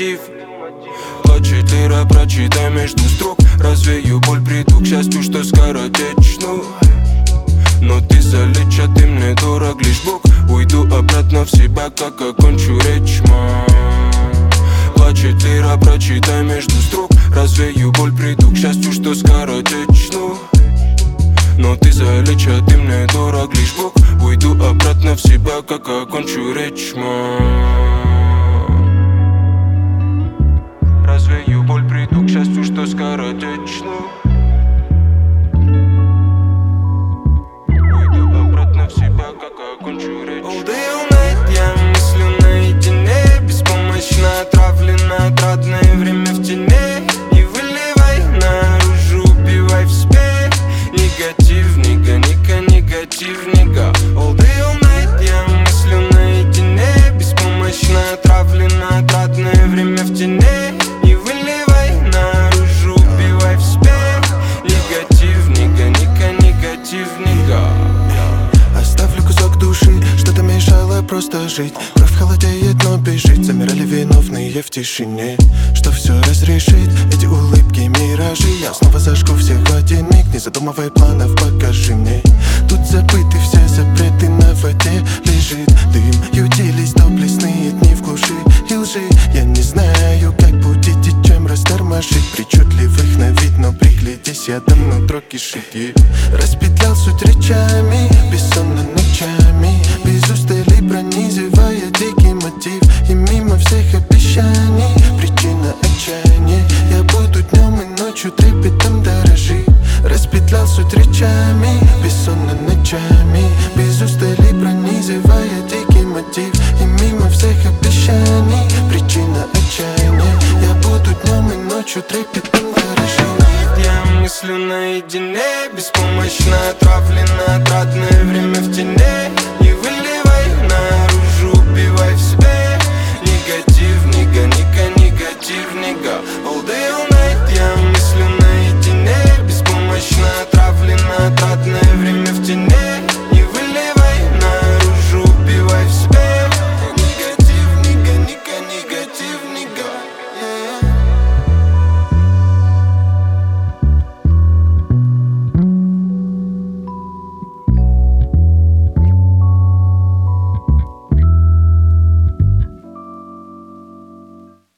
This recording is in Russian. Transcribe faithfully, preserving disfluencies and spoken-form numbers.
мотив. Плачет лира, прочитай между строк. Развею боль, приду к счастью, что скоротечно. Но ты залечь, а ты мне дорог лишь Бог. Уйду обратно в себя, как окончу речь, мам. Плачет лира, прочитай между строк. Развею боль, приду к счастью, что скоротечно. Но ты залечь, а ты мне дорог лишь Бог. Уйду обратно в себя, как окончу речь, мам. Развею боль, приду к счастью, что скоротечно. Уйду обратно в себя, как окончу речь. All day, all night я мыслю наедине. Беспомощно отравлено, отрадное время в тени. Не выливай наружу, убивай в себе. Негативника, ника, негативника. All day, all night я мыслю наедине. Беспомощно отравлено, отрадное время в тени. Не выливай наружу, убивай в себе. Негативника, ника, негативника. Оставлю кусок души, что-то мешало просто жить. Кровь холодеет, но бежит. Замирали виновные в тишине. Что все разрешит, эти улыбки, миражи. Я снова зажгу всех в один миг. Не задумывая планов, покажи мне. Тут забыты все запреты, на воде лежит дым. Ютились доблестные дни в глуши и лжи. Я не знаю, как будить и чем растормошить причудливых на вид, но приглядись, я давно нутро кишит. Распетлял суть речами, бессонно ночами, без устали пронизывая дикий мотив. И мимо всех обещаний причина отчаяния. Я буду днем и ночью трепетом дорожи. Распетлял суть речами, бессонно ночами, без устали пронизывая дикий мотив. И мимо всех обещаний причина отчаяния. Я буду днем и ночью трепетом дорожи. Я мыслю наедине. Беспомощно отравлено, отрадное время в тени.